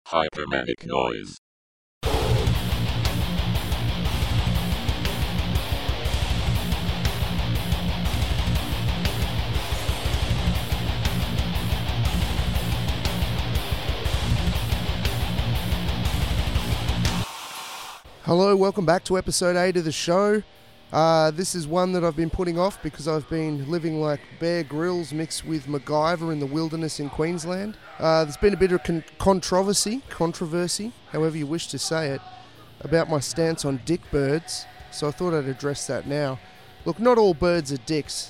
Hypermanic noise. Hello, welcome back to episode 8 of the show. This is one that I've been putting off because I've been living like Bear Grylls mixed with MacGyver in the wilderness in Queensland. There's been a bit of controversy, however you wish to say it, about my stance on dick birds, so I thought I'd address that now. Look, not all birds are dicks.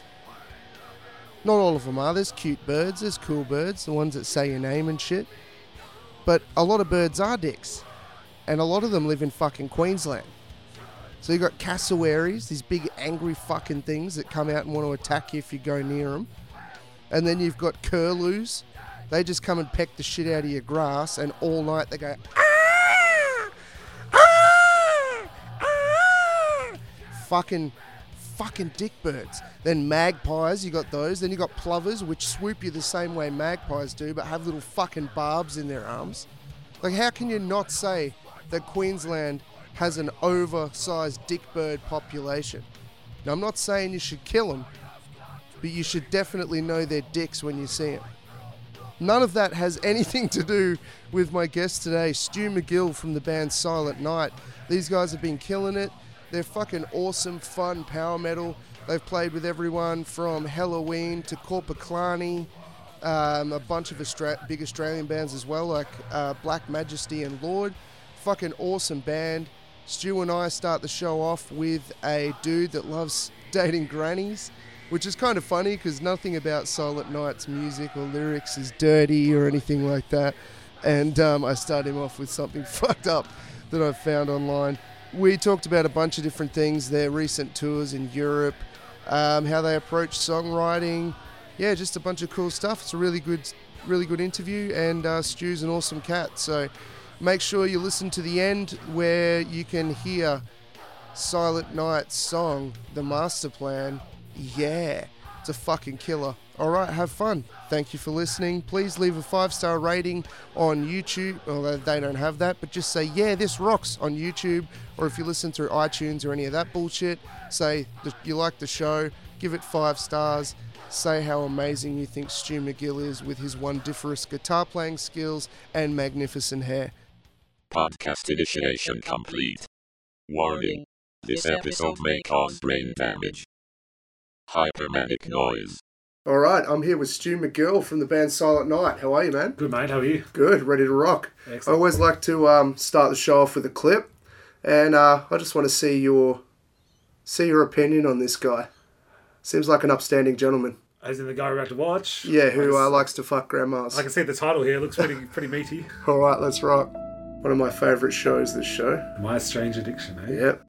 Not all of them are. There's cute birds, there's cool birds, the ones that say your name and shit. But a lot of birds are dicks. And a lot of them live in fucking Queensland. So you got cassowaries, these big angry fucking things that come out and want to attack you if you go near them. And then you've got curlews. They just come and peck the shit out of your grass, and all night they go, ah! Ah! Ah! Fucking dick birds. Then magpies, you got those. Then you got plovers, which swoop you the same way magpies do, but have little fucking barbs in their arms. Like, how can you not say that Queensland has an oversized dick bird population? Now, I'm not saying you should kill them, but you should definitely know their dicks when you see them. None of that has anything to do with my guest today, Stu McGill from the band Silent Night. These guys have been killing it. They're fucking awesome, fun power metal. They've played with everyone from Halloween to Corpaclani, a bunch of big Australian bands as well, like Black Majesty and Lord. Fucking awesome band. Stu and I start the show off with a dude that loves dating grannies, which is kind of funny because nothing about Silent Night's music or lyrics is dirty or anything like that. And I start him off with something fucked up that I've found online. We talked about a bunch of different things, their recent tours in Europe, how they approach songwriting. Yeah, just a bunch of cool stuff. It's a really good interview, and Stu's an awesome cat. So make sure you listen to the end where you can hear Silent Night's song, The Master Plan. Yeah, it's a fucking killer. All right, have fun. Thank you for listening. Please leave a 5-star rating on YouTube, although they don't have that, but just say, yeah, this rocks on YouTube, or if you listen through iTunes or any of that bullshit, say you like the show, give it 5 stars. Say how amazing you think Stu McGill is with his wondiferous guitar playing skills and magnificent hair. Podcast initiation complete. Warning. This episode may cause brain damage. Hypermanic noise. Alright, I'm here with Stu McGill from the band Silent Night. How are you, man? Good, mate. How are you? Good, ready to rock. Excellent. I always like to start the show off with a clip, and I just want to see your opinion on this guy. Seems like an upstanding gentleman. As in the guy we're about to watch? Yeah, who likes to fuck grandmas. I can see the title here. It looks pretty meaty. Alright, let's rock. One of my favourite shows, this show. My Strange Addiction, eh? Yep.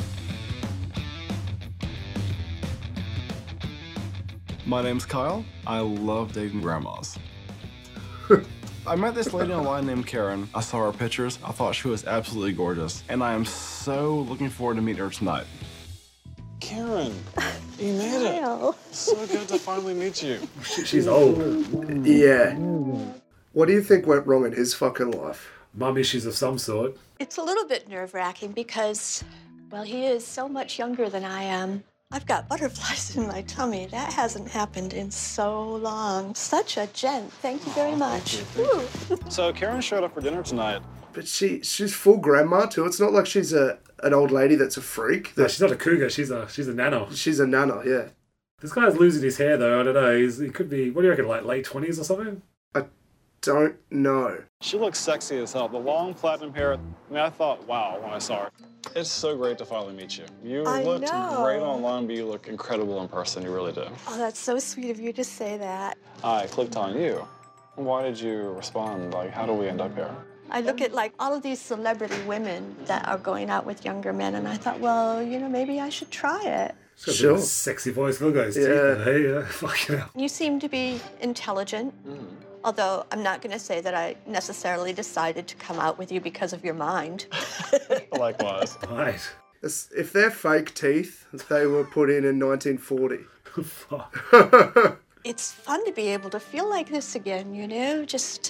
My name's Kyle. I love dating grandmas. I met this lady online named Karen. I saw her pictures. I thought she was absolutely gorgeous. And I am so looking forward to meeting her tonight. Karen, you made it. So good to finally meet you. She's old. Yeah. What do you think went wrong in his fucking life? Mum issues of some sort. It's a little bit nerve-wracking because, well, he is so much younger than I am. I've got butterflies in my tummy. That hasn't happened in so long. Such a gent. Thank you very much. So Karen showed up for dinner tonight. But she's full grandma too. It's not like she's an old lady that's a freak. No, she's not a cougar. She's a nano. She's a nana, yeah. This guy's losing his hair, though. I don't know. He could be, what do you reckon, like late 20s or something? I don't know. She looks sexy as hell. The long platinum hair. I thought, wow, when I saw her. It's so great to finally meet you. You looked great online, but you look incredible in person. You really do. Oh, that's so sweet of you to say that. I clicked on you. Why did you respond? Like, how do we end up here? I look at, like, all of these celebrity women that are going out with younger men, and I thought, well, maybe I should try it. She's got a bit of a sexy voice. Look at his teeth. Hey, fucking hell. You seem to be intelligent. Although I'm not going to say that I necessarily decided to come out with you because of your mind. Likewise. Right. If they're fake teeth, they were put in 1940. Fuck. It's fun to be able to feel like this again, just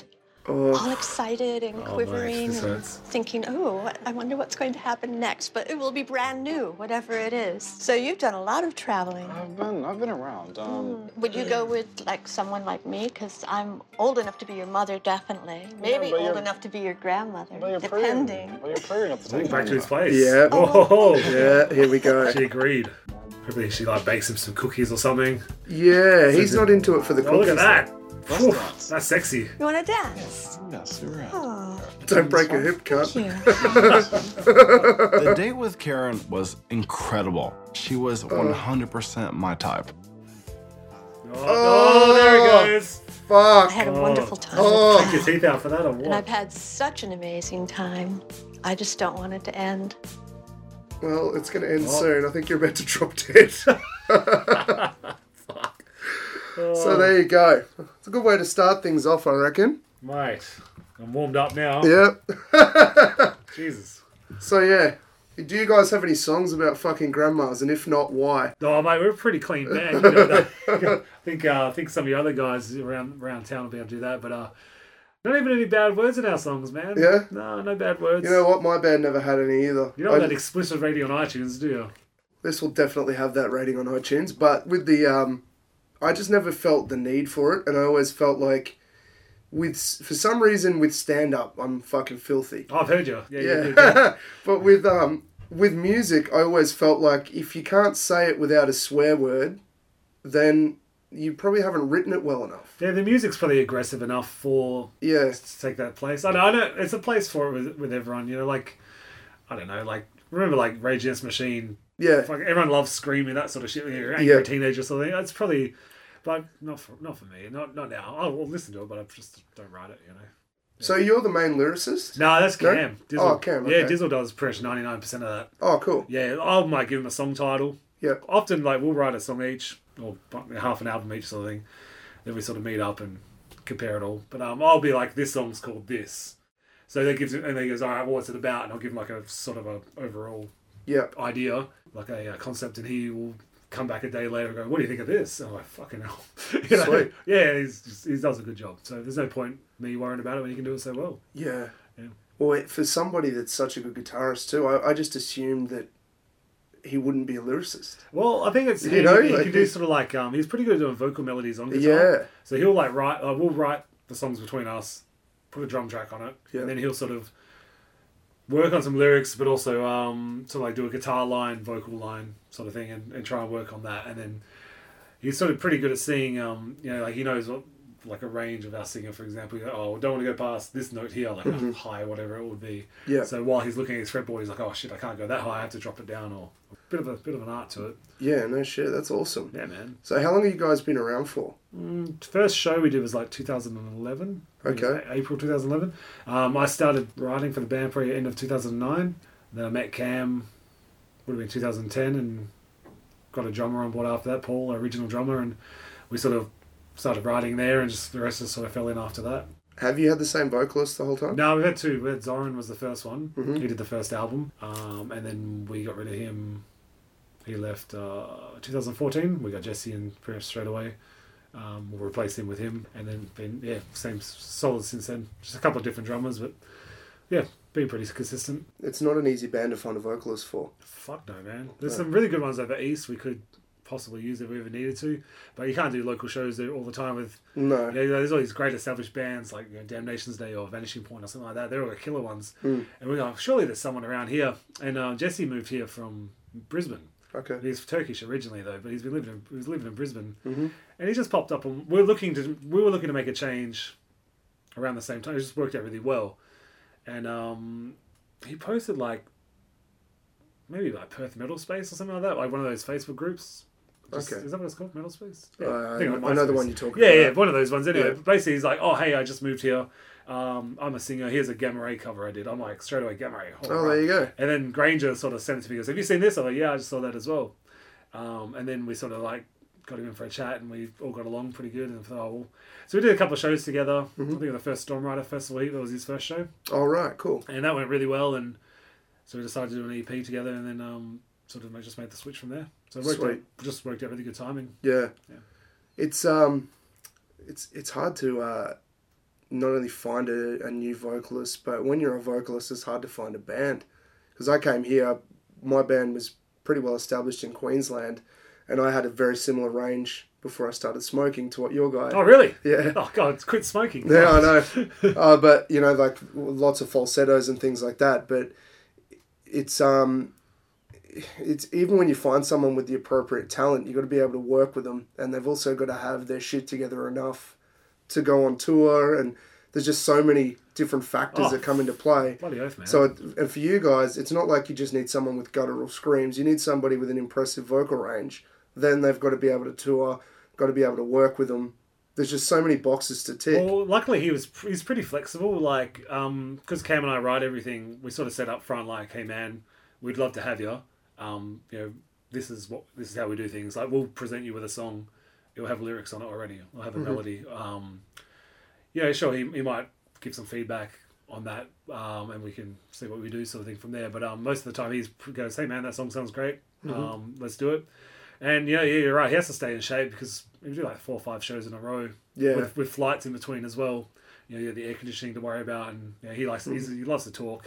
all excited and mate, quivering this and hurts. thinking, oh, I wonder what's going to happen next. But it will be brand new, whatever it is. So you've done a lot of traveling. I've been around. Would you go with like someone like me? Because I'm old enough to be your mother, definitely. Maybe but old you're- enough to be your grandmother, But you're depending. You're pretty enough to take Back to home, his place. Yeah. Oh, Yeah, here we go. She agreed. Probably she like bakes him some cookies or something. Yeah, he's not into it for the Oh, look cookies. at that. Let's Whew, dance. that's sexy. You want to dance? Yes, you're right. Oh, Don't break a hip, cunt. cute. The date with Karen was incredible. She was 100% my type. Oh, there he goes. I Fuck. had a wonderful time. Oh. Take your teeth out for that or And what? I've had such an amazing time. I just don't want it to end. Well, it's going to end Oh. soon. I think you're about to drop dead. So there you go. It's a good way to start things off, I reckon. Mate, I'm warmed up now. Yep. Jesus. So yeah, do you guys have any songs about fucking grandmas? And if not, why? Oh, mate, we're a pretty clean band. You know that. I think some of the other guys around town will be able to do that, but not even any bad words in our songs, man. Yeah? No bad words. You know what? My band never had any either. You don't have that explicit rating on iTunes, do you? This will definitely have that rating on iTunes, but with the I just never felt the need for it, and I always felt like for some reason with stand up I'm fucking filthy. Oh, I've heard you. Yeah. Yeah. You did, yeah. But with music I always felt like if you can't say it without a swear word, then you probably haven't written it well enough. Yeah, the music's probably aggressive enough for Yeah. to take that place. I know it's a place for it with everyone, you know, like I don't know, like remember like Rage Against the Machine. Yeah. Fuck, everyone loves screaming, that sort of shit when you're Yeah. a teenager or something. That's probably, but not for me. Not now. I'll listen to it, but I just don't write it, you know. So you're the main lyricist? No, that's No? Cam. Dizzle. Oh, Cam, Yeah, okay. Dizzle does pretty much 99% of that. Oh, cool. Yeah, I might give him a song title. Yep. Often, like, we'll write a song each, or half an album each sort of thing. Then we sort of meet up and compare it all. But I'll be like, this song's called this. So that gives it, and then he goes, all right, well, what's it about? And I'll give him like a sort of a overall Yep. idea, like a concept, and he will come back a day later and go, what do you think of this? And I'm like, fucking hell. You know? Sweet. Yeah, he does a good job. So there's no point me worrying about it when he can do it so well. Yeah. Yeah. Well, for somebody that's such a good guitarist too, I just assumed that he wouldn't be a lyricist. Well, I think it's You know, he like can do he's- sort of like he's pretty good at doing vocal melodies on guitar. Yeah. So he'll like write. We'll write the songs between us, put a drum track on it, Yeah. and then he'll sort of work on some lyrics, but also sort of like do a guitar line, vocal line sort of thing, and try and work on that. And then he's sort of pretty good at seeing, you know, like he knows what, like a range of our singer, for example. You go, oh, don't want to go past this note here, like a high, whatever it would be. Yeah. So while he's looking at his fretboard, he's like, oh shit, I can't go that high. I have to drop it down, or a bit of an art to it. Yeah, no shit. That's awesome. Yeah, man. So how long have you guys been around for? First show we did was like 2011. Okay. April 2011. I started writing for the band probably end of 2009. Then I met Cam, would have been 2010, and got a drummer on board after that, Paul, our original drummer, and we sort of started writing there, and just the rest of us sort of fell in after that. Have you had the same vocalist the whole time? No, we had two. We had Zoran was the first one. Mhm. He did the first album, and then we got rid of him. He left 2014. We got Jesse in pretty much straight away. We'll replace him with him, and then been same solid since then. Just a couple of different drummers, but yeah, been pretty consistent. It's not an easy band to find a vocalist for. Fuck no, man. There's some really good ones over east we could possibly use if we ever needed to, but you can't do local shows there all the time with. No. Yeah, there's all these great established bands like Damnation's Day or Vanishing Point or something like that. They're all the killer ones, and we go, surely there's someone around here. And Jesse moved here from Brisbane. Okay. He's Turkish originally though, but he was living in Brisbane, and he just popped up. And we were looking to make a change around the same time. It just worked out really well, and he posted like maybe like Perth Metal Space or something like that, like one of those Facebook groups. Okay. Is that what it's called? Metal Space? I on know the MySpace. one you're talking Yeah, about. yeah, one of those ones. Anyway, Yeah. but basically he's like, oh, hey, I just moved here. I'm a singer. Here's a Gamma Ray cover I did. I'm like, straight away, Gamma Ray. Oh, there you go. And then Granger sort of sent it to me. He goes, have you seen this? I'm like, yeah, I just saw that as well. And then we sort of like got him in for a chat, and we all got along pretty good. And I thought, oh, well. So we did a couple of shows together. I think the first Stormrider Festival Heat, that was his first show. All right, cool. And that went really well. And so we decided to do an EP together, and then sort of just made the switch from there. So it just worked out really good timing. Yeah. Yeah. It's hard to not only find a new vocalist, but when you're a vocalist, it's hard to find a band. Because I came here, my band was pretty well established in Queensland, and I had a very similar range before I started smoking to what your guy. Oh, really? Yeah. Oh, God, quit smoking. Yeah, I know. But, you know, like lots of falsettos and things like that. But it's even when you find someone with the appropriate talent, you've got to be able to work with them. And they've also got to have their shit together enough to go on tour. And there's just so many different factors that come into play. Bloody oath, man. So, and for you guys, it's not like you just need someone with guttural screams. You need somebody with an impressive vocal range. Then they've got to be able to tour, got to be able to work with them. There's just so many boxes to tick. Well, luckily he's pretty flexible. Like, because Cam and I write everything, we sort of set up front like, hey man, we'd love to have you. You know, this is how we do things. Like, we'll present you with a song, it'll have lyrics on it already. It'll have a melody. Yeah, sure, he might give some feedback on that, and we can see what we do, sort of thing from there. But most of the time he goes, hey man, that song sounds great. Let's do it. And yeah, you're right. He has to stay in shape because we do like 4 or 5 shows in a row. Yeah. With flights in between as well. You know, you have the air conditioning to worry about, and you know, he loves to talk.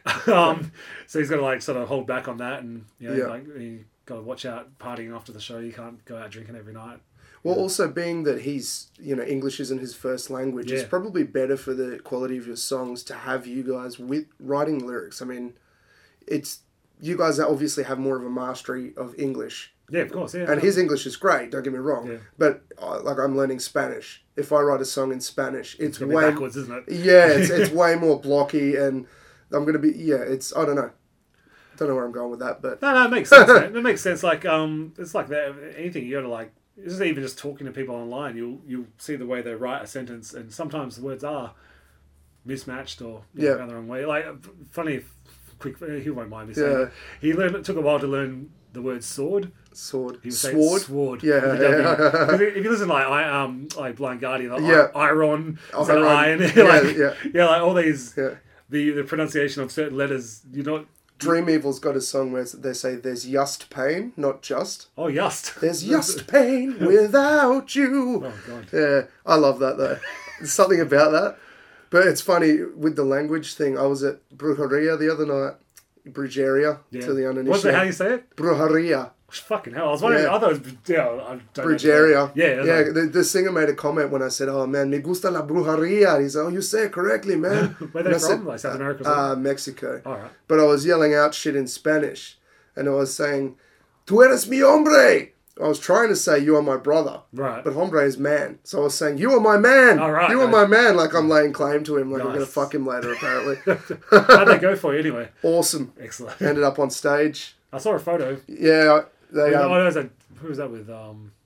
So he's got to like sort of hold back on that, and you know, like you got to watch out partying after the show. You can't go out drinking every night. Well, also being that he's, you know, English isn't his first language, it's probably better for the quality of your songs to have you guys with writing lyrics. I mean, it's you guys obviously have more of a mastery of English. Yeah, of course. Yeah, and his English is great. Don't get me wrong. Yeah. But like I'm learning Spanish. If I write a song in Spanish, it's way backwards, isn't it? Yeah, it's way more blocky, and I'm gonna be it's I don't know where I'm going with that, but no, it makes sense. Man. It makes sense. Like it's like that. Anything you gotta like. This is even just talking to people online. You'll see the way they write a sentence, and sometimes the words are mismatched or found the wrong way. Like funny, quick. He won't mind me saying. He took a while to learn the word sword. Sword. He would say sword. Yeah. If you listen like Blind Guardian, iron, iron, like all these, the pronunciation of certain letters, you're not. Dream Evil's got a song where they say there's just pain, not just. Oh, just. There's just pain without you. Oh, God. Yeah, I love that though. There's something about that. But it's funny, with the language thing, I was at Brujeria the other night. Brujeria, to the uninitiated. What's that, how do you say it? Brujeria. Fucking hell, I was wondering, I thought it was, I don't Brujeria. Yeah. The singer made a comment when I said, oh man, me gusta la brujeria. He said, oh, you say it correctly, man. Where are they from? Like South America? Mexico. All right. But I was yelling out shit in Spanish, and I was saying, tú eres mi hombre. I was trying to say, you are my brother. Right. But hombre is man. So I was saying, you are my man. All right, you are my man. Like I'm laying claim to him. Like I'm going to fuck him later, apparently. How'd they go for you anyway? Awesome. Excellent. Ended up on stage. I saw a photo. Yeah. Who was that with?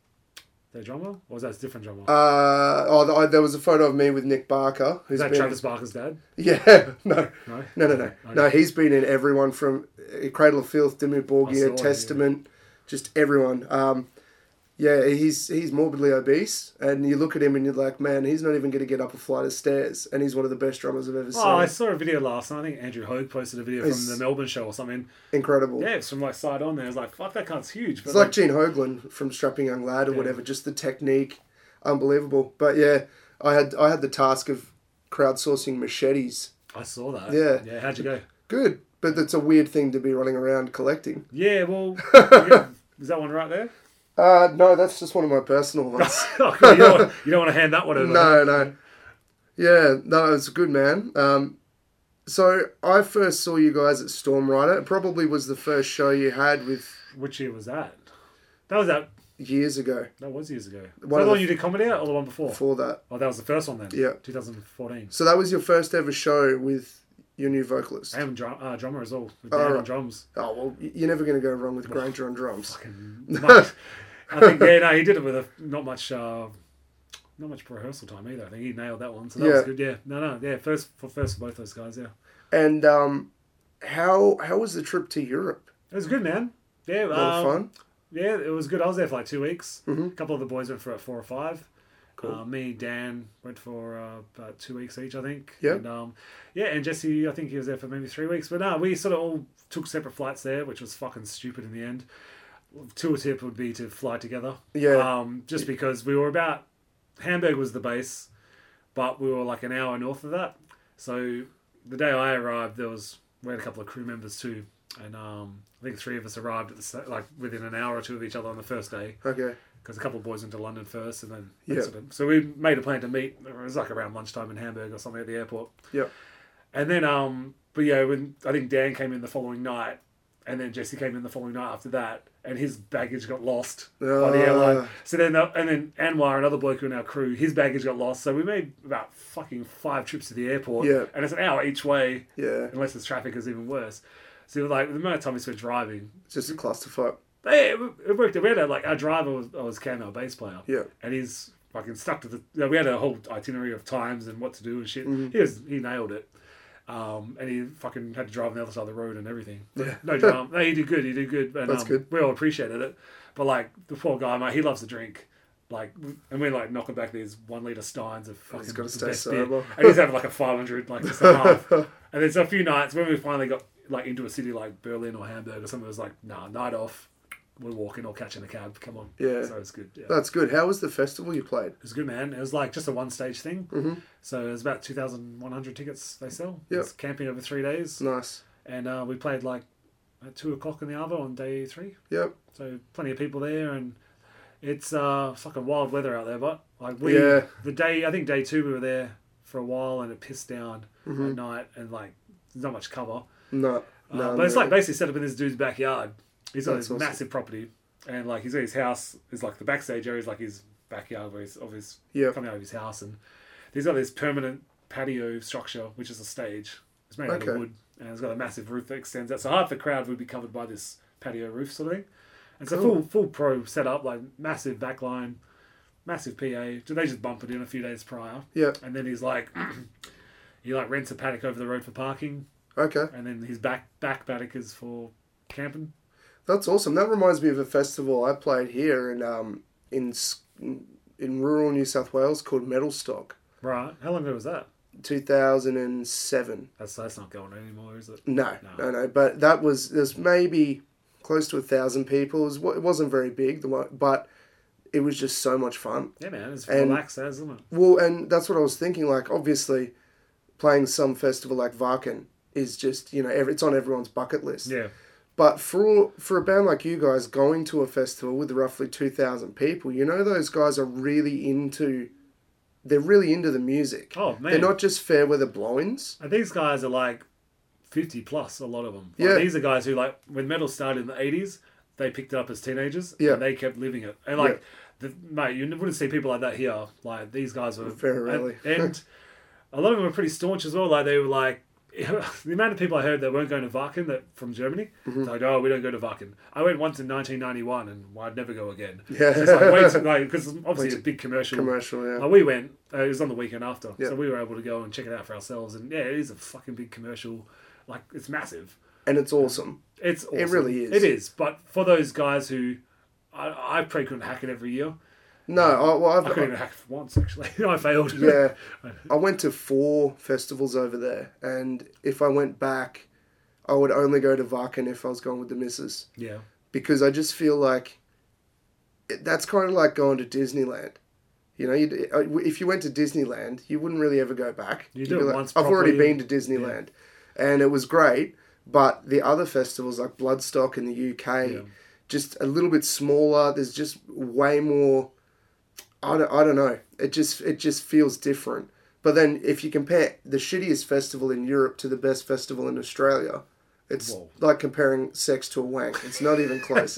Their drummer? Or was that a different drummer? There was a photo of me with Nick Barker. Is that Travis Barker's dad? Yeah. No. Okay. No, he's been in everyone from Cradle of Filth, Dimmu Borgir, Testament, just everyone. He's morbidly obese, and you look at him and you're like, man, he's not even going to get up a flight of stairs, and he's one of the best drummers I've ever seen. Oh, I saw a video last night. I think Andrew Hogue posted a video from the Melbourne show or something. Incredible. Yeah, it's from like side on there. I was like, fuck, that cunt's huge. But it's like Gene Hoglan from Strapping Young Lad or whatever. Just the technique, unbelievable. But yeah, I had the task of crowdsourcing machetes. I saw that. Yeah. How'd you go? Good, but it's a weird thing to be running around collecting. Yeah, well, is that one right there? No, that's just one of my personal ones. Oh, cool. You don't want to hand that one over. No. Yeah, no, it's good, man. So I first saw you guys at Storm Rider. It probably was the first show you had with... Which year was that? That was that... Years ago. That was years ago. Was that the one you did comedy at or the one before? Before that. Oh, that was the first one then? Yeah. 2014. So that was your first ever show with your new vocalist? And drummer as well. With Dan on drums. Oh, well, you're never going to go wrong with Granger on drums. I think, he did it with not much rehearsal time either. I think he nailed that one. So that was good, yeah. First for both those guys, yeah. And how was the trip to Europe? It was good, man. Yeah. A lot of fun? Yeah, it was good. I was there for like 2 weeks. Mm-hmm. A couple of the boys went for 4 or 5. Cool. Me, Dan went for about 2 weeks each, I think. Yeah. And, and Jesse, I think he was there for maybe 3 weeks. But no, we sort of all took separate flights there, which was fucking stupid in the end. Tour tip would be to fly together. Yeah. Just because we were about... Hamburg was the base. but we were like an hour north of that. So the day I arrived, we had a couple of crew members too, and I think 3 of us arrived at within an hour or 2 of each other on the first day. Okay. Because a couple of boys went to London first, and then Yeah. so we made a plan to meet. It was like around lunchtime in Hamburg or something at the airport. Yep. And then but yeah, when I think Dan came in the following night, and then Jesse came in the following night after that, and his baggage got lost by the airline. So then and then Anwar, another bloke in our crew, his baggage got lost. So we made about fucking 5 trips to the airport. Yeah. And it's an hour each way. Yeah. Unless there's traffic, is even worse. So like the amount of time we spent driving. It's just a clusterfuck. It worked. We had our driver was Cam, our bass player. Yeah. And he's fucking stuck to we had a whole itinerary of times and what to do and shit. Mm-hmm. He nailed it. And he fucking had to drive on the other side of the road and everything. Yeah. No drama. No, he did good. And, That's good. We all appreciated it. But like the poor guy, mate, he loves to drink. Like, and we're like knocking back these 1 litre steins of fucking He's got to the stay best sober. beer. And he's having like a 500, like just a half. And there's a few nights when we finally got like into a city like Berlin or Hamburg or something. It was like, nah, night off. We're walking or catching a cab. Come on. Yeah. So it's good. Yeah. That's good. How was the festival you played? It was good, man. It was like just a 1-stage thing. Mm-hmm. So it was about 2,100 tickets they sell. Yep. It's camping over 3 days. Nice. And we played like at 2 o'clock in the hour on day 3. Yep. So plenty of people there, and it's fucking wild weather out there. But like I think day 2 we were there for a while, and it pissed down at night, and like there's not much cover. No. But it's like basically set up in this dude's backyard. He's got That's this awesome. massive property, and like he's got his house is like the backstage area is like his backyard where he's Yep. coming out of his house, and he's got this permanent patio structure which is a stage. It's made out Okay. of wood, and it's got a massive roof that extends out. So half the crowd would be covered by this patio roof sort of thing. And it's Cool. a full pro setup, like massive backline, massive PA. They just bump it in a few days prior. Yep. And then he's like, he like rents a paddock over the road for parking, Okay. and then his back paddock is for camping. That's awesome. That reminds me of a festival I played here in rural New South Wales called Metalstock, Right. How long ago was that? 2007. That's not going anymore, is it? No. But there's maybe close to 1,000 people. It wasn't very big, but it was just so much fun. Yeah, man. It's And- relaxed, isn't it? Well, and that's what I was thinking. Like, obviously, playing some festival like Wacken is just, it's on everyone's bucket list. Yeah. But for a band like you guys going to a festival with roughly 2,000 people, those guys are really into the music. Oh, man. They're not just fair weather blow-ins. And these guys are like 50 plus, a lot of them. Yeah. These are guys who, like, when metal started in the 80s, they picked it up as teenagers. Yeah. And they kept living it. And, like, mate, you wouldn't see people like that here. Like, these guys were... Very rarely. And a lot of them were pretty staunch as well. Like, they were like... the amount of people I heard that weren't going to Wacken from Germany, Mm-hmm. like, oh, we don't go to Wacken. I went once in 1991 and I'd never go again. Yeah. It's like, way too, like, because obviously it's a big commercial. Yeah. Like, we went, it was on the weekend after, Yeah. so we were able to go and check it out for ourselves. And yeah, it is a fucking big commercial. Like, it's massive. And it's awesome. It's awesome. It really is. It is. But for those guys who, I probably couldn't hack it every year. No, I couldn't even hack it once, actually. I failed. Yeah. I went to 4 festivals over there, and if I went back, I would only go to Wacken if I was going with the missus. Yeah. Because I just feel like that's kind of like going to Disneyland. If you went to Disneyland, you wouldn't really ever go back. You You'd do be it like, once I've already properly. been to Disneyland, and it was great. But the other festivals like Bloodstock in the UK, just a little bit smaller. There's just way more. I don't know. It just feels different. But then if you compare the shittiest festival in Europe to the best festival in Australia, it's like comparing sex to a wank. It's not even close.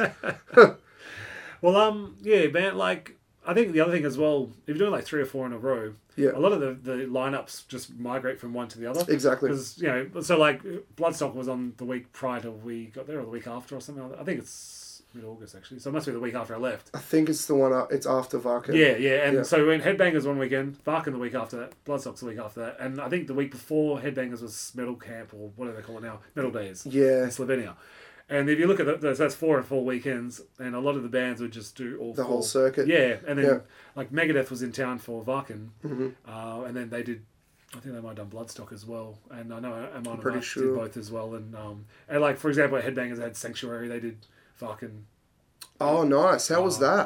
Well, yeah, man, like, I think the other thing as well, if you're doing like 3 or 4 in a row, a lot of the lineups just migrate from one to the other. Exactly. Because, so like Bloodstock was on the week prior to we got there, or the week after or something. I think it's mid-August actually, so it must be the week after I left. I think it's the one. It's after Wacken. Yeah, and so when Headbangers one weekend, Wacken the week after that, Bloodstock's the week after that, and I think the week before Headbangers was Metal Camp, or whatever they call it now, Metal Days. Yeah. In Slovenia. And if you look at so that's 4 and 4 weekends, and a lot of the bands would just do all the 4. whole circuit. Yeah, and then like Megadeth was in town for Wacken, Mm-hmm. and then they did. I think they might have done Bloodstock as well, and I know Amon and pretty Mark sure. did both as well, and like for example, at Headbangers they had Sanctuary, they did Wacken. Oh, nice. How was that?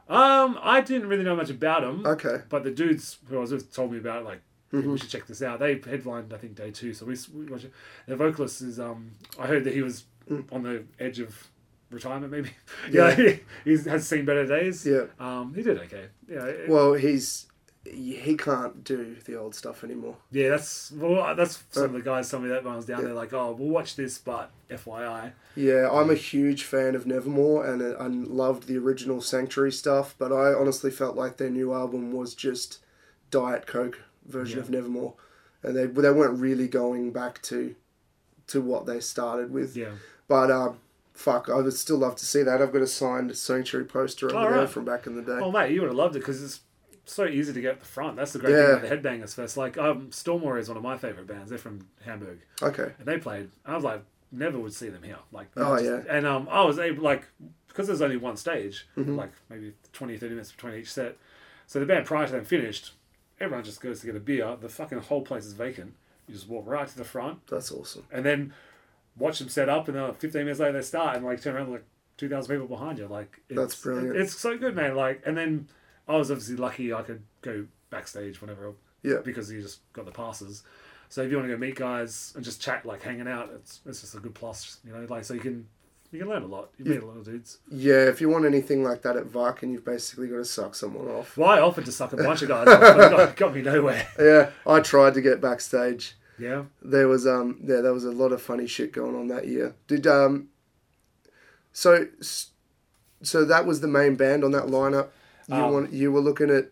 I didn't really know much about them. Okay. But the dudes who I was with told me about it, like, we should check this out. They headlined, I think, day 2, so we watched it. The vocalist is, I heard that he was on the edge of retirement, maybe. Yeah. He has seen better days. Yeah. He did okay. Yeah. Well, he can't do the old stuff anymore. Yeah, that's some of the guys told me that when I was down there, like, oh, we'll watch this, but FYI. Yeah, I'm a huge fan of Nevermore, and I loved the original Sanctuary stuff, but I honestly felt like their new album was just Diet Coke version of Nevermore, and they weren't really going back to what they started with. Yeah. But fuck, I would still love to see that. I've got a signed Sanctuary poster over there from back in the day. Oh mate, you would have loved it because it's so easy to get at the front. That's the great thing about the Headbangers Fest. Like, Storm Warrior is one of my favourite bands. They're from Hamburg. Okay. And they played. I was like, never would see them here. Like, yeah. And I was able, like, because there's only one stage, like maybe 20, 30 minutes between each set. So the band prior to them finished, everyone just goes to get a beer. The fucking whole place is vacant. You just walk right to the front. That's awesome. And then watch them set up, and then 15 minutes later they start, and like turn around, like 2,000 people behind you. Like, that's brilliant. It's so good, man. Like, and then I was obviously lucky I could go backstage whenever, because you just got the passes. So if you want to go meet guys and just chat, like hanging out, it's just a good plus, you know. Like, so you can learn a lot. You meet a lot of dudes. Yeah, if you want anything like that at Varkin, you've basically got to suck someone off. Well, I offered to suck a bunch of guys off, but it got me nowhere. Yeah, I tried to get backstage. Yeah. There was a lot of funny shit going on that year. Did so that was the main band on that lineup. You were looking at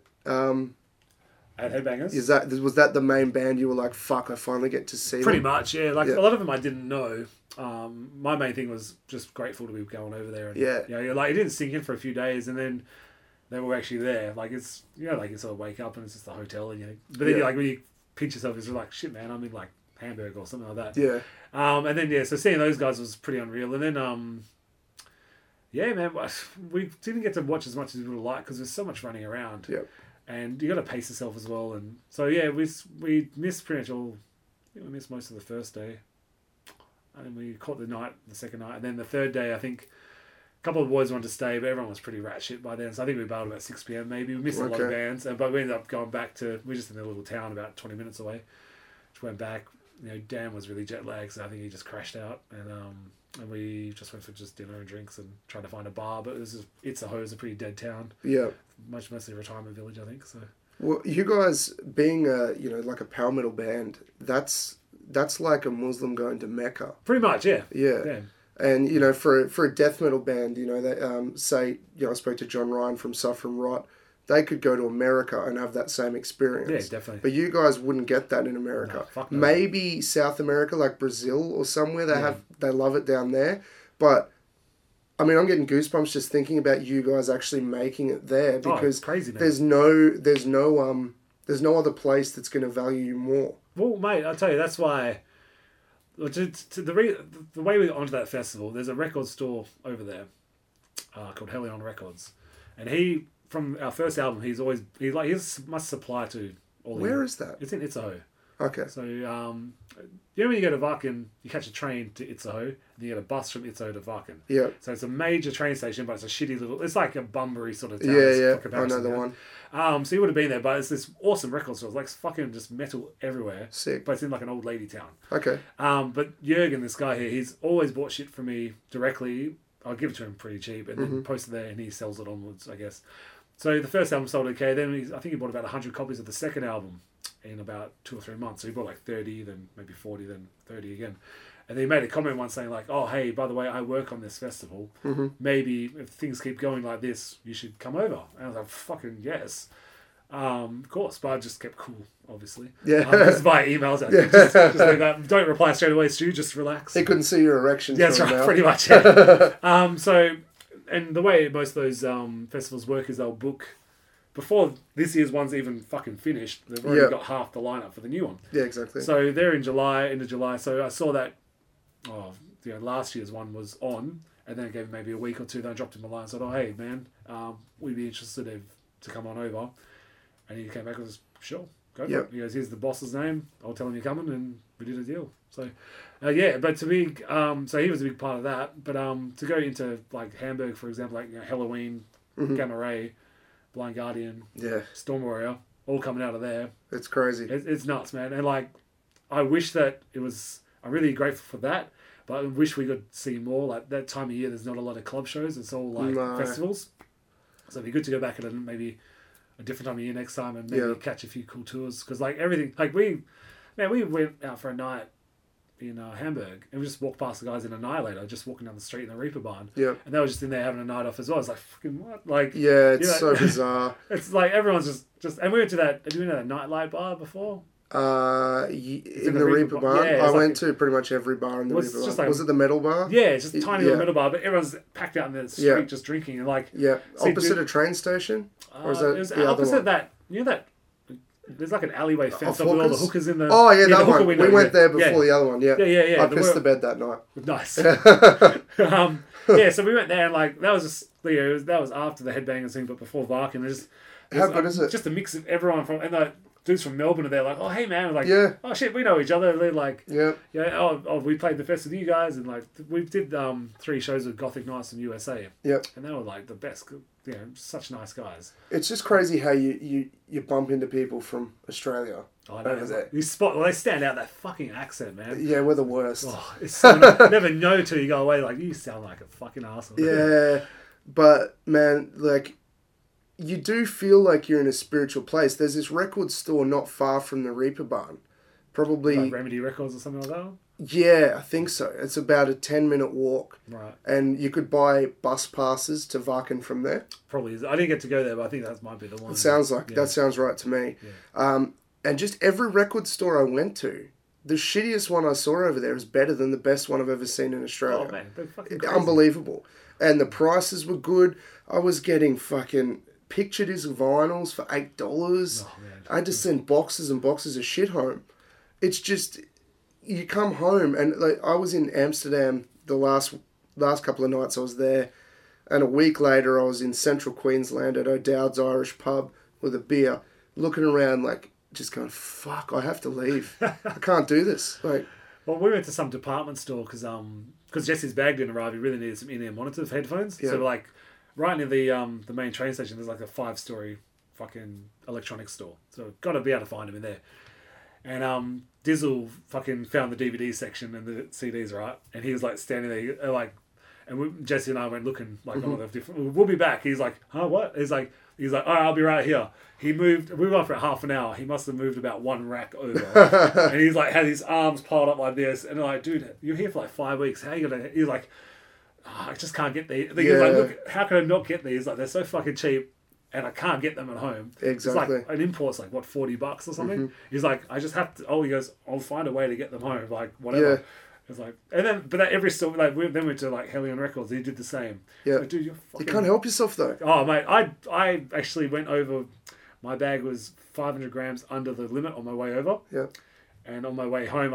at Headbangers. Was that the main band? You were like, fuck, I finally get to see Pretty them? much, yeah. Like a lot of them I didn't know. My main thing was just grateful to be going over there. And, like it didn't sink in for a few days, and then they were actually there. Like, it's, like you sort of wake up and it's just a hotel, and but then like when you pinch yourself, it's like, shit, man, I'm in like Hamburg or something like that. Yeah. And then so seeing those guys was pretty unreal, and then yeah, man, we didn't get to watch as much as we would have liked because there's so much running around. Yep. And you got to pace yourself as well, and so yeah, we missed pretty much all. I think we missed most of the first day, and we caught the second night, and then the third day, I think a couple of the boys wanted to stay, but everyone was pretty rat shit by then. So I think we bailed about 6 p.m. maybe. We missed a lot of bands, but we ended up going back to. We're just in a little town about 20 minutes away. Just went back. Dan was really jet lagged, so I think he just crashed out, and we just went for just dinner and drinks and tried to find a bar, but Itzehoe is a pretty dead town. Yeah. Mostly a retirement village, I think. So. Well, you guys being like a power metal band, that's like a Muslim going to Mecca. Pretty much, yeah. Yeah. And for a death metal band, they say I spoke to John Ryan from Suffer and Rot. They could go to America and have that same experience. Yeah, definitely. But you guys wouldn't get that in America. No, fuck no. Maybe South America, like Brazil or somewhere, they love it down there. But I mean, I'm getting goosebumps just thinking about you guys actually making it there because crazy, man. there's no other place that's going to value you more. Well, mate, I'll tell you, that's why. The way we got onto that festival, there's a record store over there called Helion Records, and he. From our first album, he must supply to all. Where is that? It's in Itzehoe. Okay. So when you go to Varkin, you catch a train to Itzehoe, and you get a bus from Itzehoe to Varkin. Yeah. So it's a major train station, but it's a shitty little. It's like a Bunbury sort of town. Yeah. I know the one. So you would have been there, but it's this awesome record store. It's like fucking just metal everywhere. Sick. But it's in like an old lady town. Okay. But Jürgen, this guy here, he's always bought shit from me directly. I'll give it to him pretty cheap, and then post it there, and he sells it onwards, I guess. So the first album sold okay. Then I think he bought about 100 copies of the second album in about 2 or 3 months. So he bought like 30, then maybe 40, then 30 again. And then he made a comment once saying like, "Oh, hey, by the way, I work on this festival. Maybe if things keep going like this, you should come over." And I was like, "Fucking yes, of course." But I just kept cool, obviously. Yeah. Just via emails. Just like that. Don't reply straight away, Stu. Just relax. He couldn't see your erection. Yeah, that's right. Pretty much. Yeah. And the way most of those festivals work is they'll book, before this year's one's even fucking finished, they've already got half the lineup for the new one. Yeah, exactly. So they're in July, end of July. So I saw that, last year's one was on, and then it gave him maybe a week or two. Then I dropped him a line and said, "Oh, hey, man, we'd be interested to come on over." And he came back and was, "Sure, go for it." He goes, "Here's the boss's name. I'll tell him you're coming," and we did a deal. So... but to me, so he was a big part of that. But to go into like Hamburg, for example, like Halloween, Gamma Ray, Blind Guardian, Yeah. Storm Warrior, all coming out of there. It's crazy. It's nuts, man. And like, I wish that it was. I'm really grateful for that, but I wish we could see more. Like that time of year, there's not a lot of club shows. It's all like festivals. So it'd be good to go back at maybe a different time of year next time and maybe catch a few cool tours. Because like everything, like we went out for a night in Hamburg and we just walked past the guys in Annihilator, just walking down the street in the Reaper barn. Yeah. And they were just in there having a night off as well. It's like, fucking what? Like, yeah, it's so bizarre. It's like everyone's just, and we went to that, did you know that Nightlight bar before? In the Reaper barn? Yeah, I went to pretty much every bar in the Reaper barn. Like, was it the metal bar? Yeah, it's just a tiny little metal bar, but everyone's packed out in the street just drinking. And like, opposite a train station? Or is that it was the opposite other one? that, you know that, there's like an alleyway fence up with all the hookers in the... Oh, yeah, that the one. Window, we went there before the other one, yeah. Yeah. I pissed the bed that night. Nice. So we went there and like, that was just, that was after the Headbangers thing, but before Varkin. How good is it? Just a mix of everyone from... And like, dudes from Melbourne are there like, oh, hey, man. Like, yeah. Oh, shit, we know each other. They're like... Yeah. Yeah, we played the fest with you guys. And like, we did 3 shows with Gothic Knights in USA. Yeah. And they were like the best... You know, such nice guys. It's just crazy how you bump into people from Australia. I know. They stand out, that fucking accent, man. Yeah, we're the worst. Oh, it's so never know till you go away. Like, you sound like a fucking arsehole. Yeah, but man, like, you do feel like you're in a spiritual place. There's this record store not far from the Reaper barn. Probably... Like Remedy Records or something like that? Yeah, I think so. It's about a 10-minute walk. Right. And you could buy bus passes to Varkin from there. Probably is. I didn't get to go there, but I think that might be the one. It sounds like... That sounds right to me. Yeah. And just every record store I went to, the shittiest one I saw over there is better than the best one I've ever seen in Australia. Oh, man. They're fucking crazy. Unbelievable. And the prices were good. I was getting fucking picture disc vinyls for $8. Oh, man. I had to send boxes and boxes of shit home. It's just... You come home, and like I was in Amsterdam the last couple of nights I was there, and a week later I was in central Queensland at O'Dowd's Irish pub with a beer, looking around like just going, fuck, I have to leave. I can't do this. Like, well, we went to some department store because Jesse's bag didn't arrive. He really needed some in-ear monitors for headphones. Yeah. So like right near the main train station, there's like a 5-story fucking electronics store. So got to be able to find him in there. And Dizzle fucking found the DVD section and the CDs, right? And he was like standing there, like, and Jesse and I went looking like on the different. We'll be back. He's like, huh, what? He's like, all right, I'll be right here. He moved. We were on for half an hour. He must have moved about 1 rack over, and he's like had his arms piled up like this. And I'm like, dude, you're here for like 5 weeks. How are you gonna? He's like, I just can't get these. He's like, look, how can I not get these? Like, they're so fucking cheap. And I can't get them at home. Exactly. It's like an import's like, what, $40 or something? Mm-hmm. He's like, I just have to... Oh, he goes, I'll find a way to get them home. Like, whatever. Yeah. It's like... And then... But that every store... Like, then we went to, like, Hellion Records. He did the same. Yeah. Like, dude, you're fucking... You can't help yourself, though. Oh, mate. I actually went over... My bag was 500 grams under the limit on my way over. Yeah. And on my way home,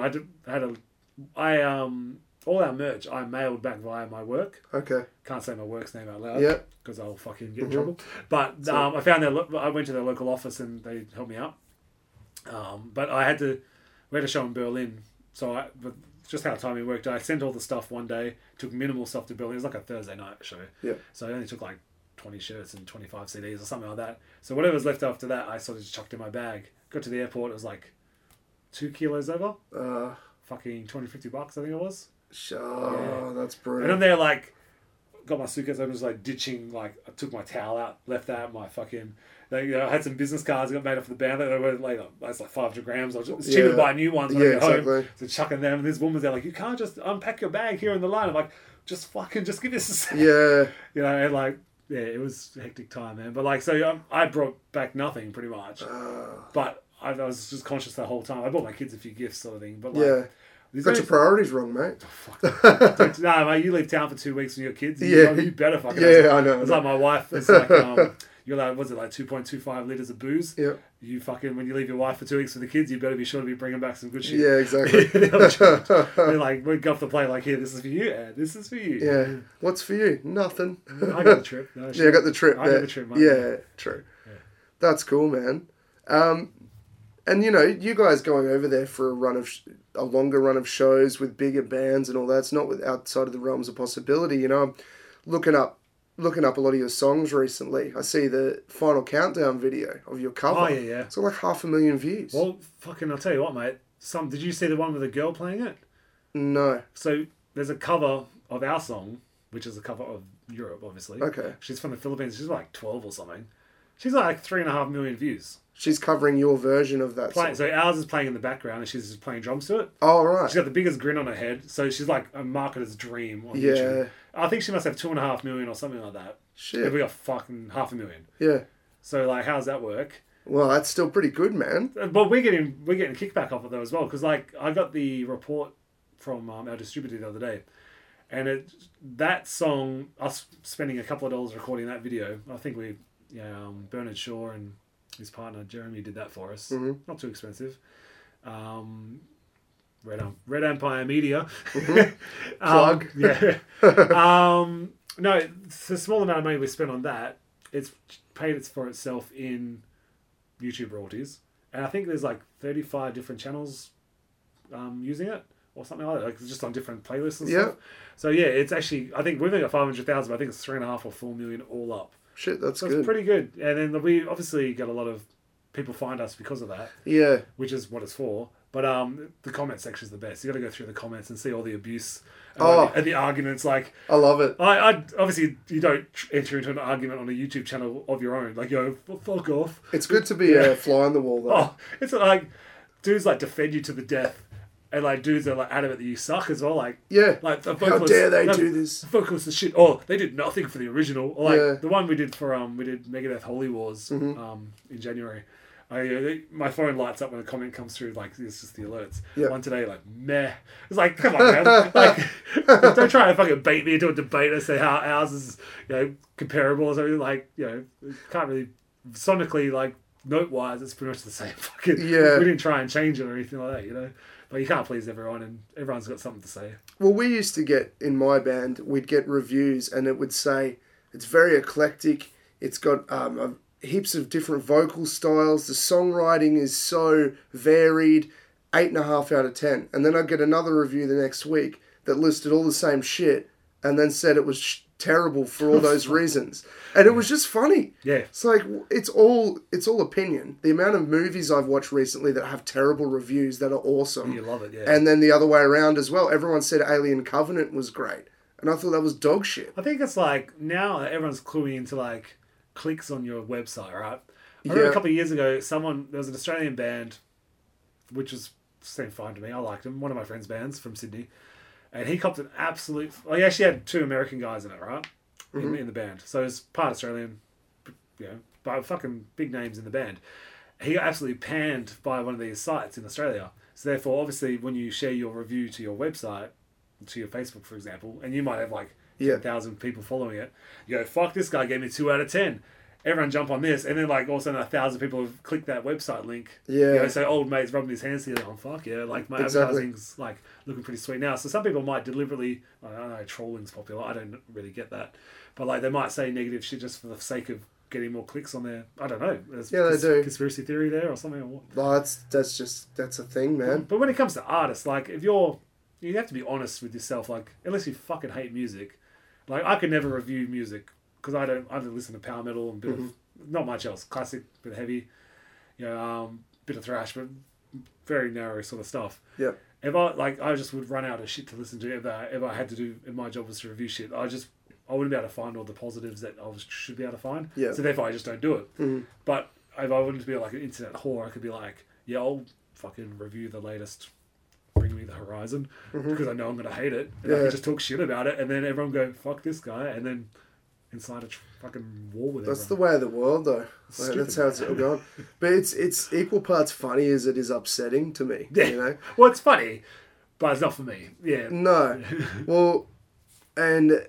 all our merch I mailed back via my work. Okay. Can't say my work's name out loud. Yeah. Because I'll fucking get in trouble. But I found I went to their local office and they helped me out. But we had a show in Berlin. So but just how timing worked, I sent all the stuff one day, took minimal stuff to Berlin. It was like a Thursday night show. Yeah. So I only took like 20 shirts and 25 CDs or something like that. So whatever was left after that, I sort of just chucked in my bag. Got to the airport, it was like 2 kilos over. Fucking $50, I think it was. Oh, that's brutal. And I'm there like, got my suitcase open, just like ditching, like I took my towel out, left that, my fucking, I had some business cards I got made off the band. They were like, that's like 500 grams. It's cheaper to buy new ones when I get home. So chucking them, and this woman's there like, you can't just unpack your bag here in the line. I'm like, just give us a second. Yeah. You know, and like, yeah, it was a hectic time, man. But like, so I brought back nothing pretty much. But I was just conscious the whole time. I bought my kids a few gifts sort of thing. But like, got your priorities wrong, mate. Oh, fuck. No, mate, you leave town for 2 weeks with your kids. You better fucking. Yeah, I know. It's like my wife. It's like you're like, what's it like 2.25 liters of booze? Yeah. You fucking when you leave your wife for 2 weeks with the kids, you better be sure to be bringing back some good shit. Yeah, exactly. They're like, we go off the plane like, here, this is for you, Ed. This is for you. Yeah. What's for you? Nothing. I got the trip. No, I got the trip. I got the trip, mate. Yeah, true. Yeah. That's cool, man. And you know, you guys going over there for a longer run of shows with bigger bands and all that's not outside of the realms of possibility. You know, I'm looking up looking up a lot of your songs recently. I see the Final Countdown video of your cover. Oh, yeah. It's got like 500,000 views. Well, fucking, I'll tell you what, mate. Did you see the one with the girl playing it? No. So there's a cover of our song, which is a cover of Europe, obviously. Okay. She's from the Philippines. She's like 12 or something. She's like 3.5 million views. She's covering your version of that song. So ours is playing in the background and she's just playing drums to it. Oh, right. She's got the biggest grin on her head. So she's like a marketer's dream on Yeah. YouTube. I think she must have 2.5 million or something like that. Shit. And we got fucking 500,000. Yeah. So like, how's that work? Well, that's still pretty good, man. But we're getting kickback off of that as well, because like I got the report from our distributor the other day, and that song, us spending a couple of dollars recording that video, I think Bernard Shaw and his partner Jeremy did that for us. Mm-hmm. Not too expensive. Red Empire Media. Plug. Yeah. No, it's a small amount of money we spent on that. It's paid for itself in YouTube royalties, and I think there's like 35 different channels using it or something like that, like just on different playlists and stuff. So yeah, it's actually, I think we've only got 500,000, but I think it's 3.5 or 4 million all up. Shit, that's so good. It's pretty good. And then we obviously get a lot of people find us because of that. Yeah. Which is what it's for. But the comment section is the best. You got to go through the comments and see all the abuse and the arguments. Like, I love it. I obviously you don't enter into an argument on a YouTube channel of your own. Like, fuck off. It's good to be a fly on the wall, though. Oh, it's like dudes like defend you to the death, and like dudes are like adamant that you suck as well. Like, yeah, like the how dare they do this? The vocalists are shit. Oh, they did nothing for the original. Or like the one we did for we did Megadeth Holy Wars in January. My phone lights up when a comment comes through, like, it's just the alerts. Yep. One today, like, meh. It's like, come on, man. Like, don't try to fucking bait me into a debate and say how ours is, comparable or something. Like, can't really, sonically, like, note-wise, it's pretty much the same fucking, we didn't try and change it or anything like that, But you can't please everyone, and everyone's got something to say. Well, we used to get, in my band, we'd get reviews, and it would say, it's very eclectic, it's got heaps of different vocal styles. The songwriting is so varied. 8.5 out of 10. And then I'd get another review the next week that listed all the same shit and then said it was terrible for all those reasons. And it was just funny. Yeah. It's like, it's all opinion. The amount of movies I've watched recently that have terrible reviews that are awesome. You love it, yeah. And then the other way around as well. Everyone said Alien Covenant was great. And I thought that was dog shit. I think it's like, now everyone's cluing into like clicks on your website, right? I remember a couple of years ago, there was an Australian band, which seemed fine to me. I liked him. One of my friend's bands from Sydney. And he copped an absolute... Well, he actually had 2 American guys in it, right? In the band. So it's part Australian, but fucking big names in the band. He got absolutely panned by one of these sites in Australia. So therefore, obviously, when you share your review to your website, to your Facebook, for example, and you might have like 10,000 people following it, you go, fuck, this guy gave me 2 out of 10. Everyone jump on this, and then like all of a sudden 1,000 people have clicked that website link. Yeah. So old mate's rubbing his hands together. Oh fuck yeah! Like my advertising's like looking pretty sweet now. So some people might deliberately, I don't know, trolling's popular. I don't really get that, but like they might say negative shit just for the sake of getting more clicks on there. I don't know. There's they do. Conspiracy theory there or something. Or what? Oh, that's a thing, man. But when it comes to artists, like if you have to be honest with yourself. Like unless you fucking hate music, like I could never review music because I don't listen to power metal and a bit of not much else. Classic, bit of heavy, bit of thrash, but very narrow sort of stuff. Yep. If I just would run out of shit to listen to if I had to do, if my job was to review shit, I wouldn't be able to find all the positives that I should be able to find. Yeah. So therefore I just don't do it. Mm-hmm. But if I wanted to be like an internet whore, I could be like, yeah, I'll fucking review the latest Bring Me the Horizon because I know I'm going to hate it. And I can just talk shit about it and then everyone go, fuck this guy, and then inside a fucking war with That's everyone. the way of the world, though. Like, that's how it's all going. But it's equal parts funny as it is upsetting to me. Yeah. Well, it's funny, but it's not for me. Yeah. No. Well, and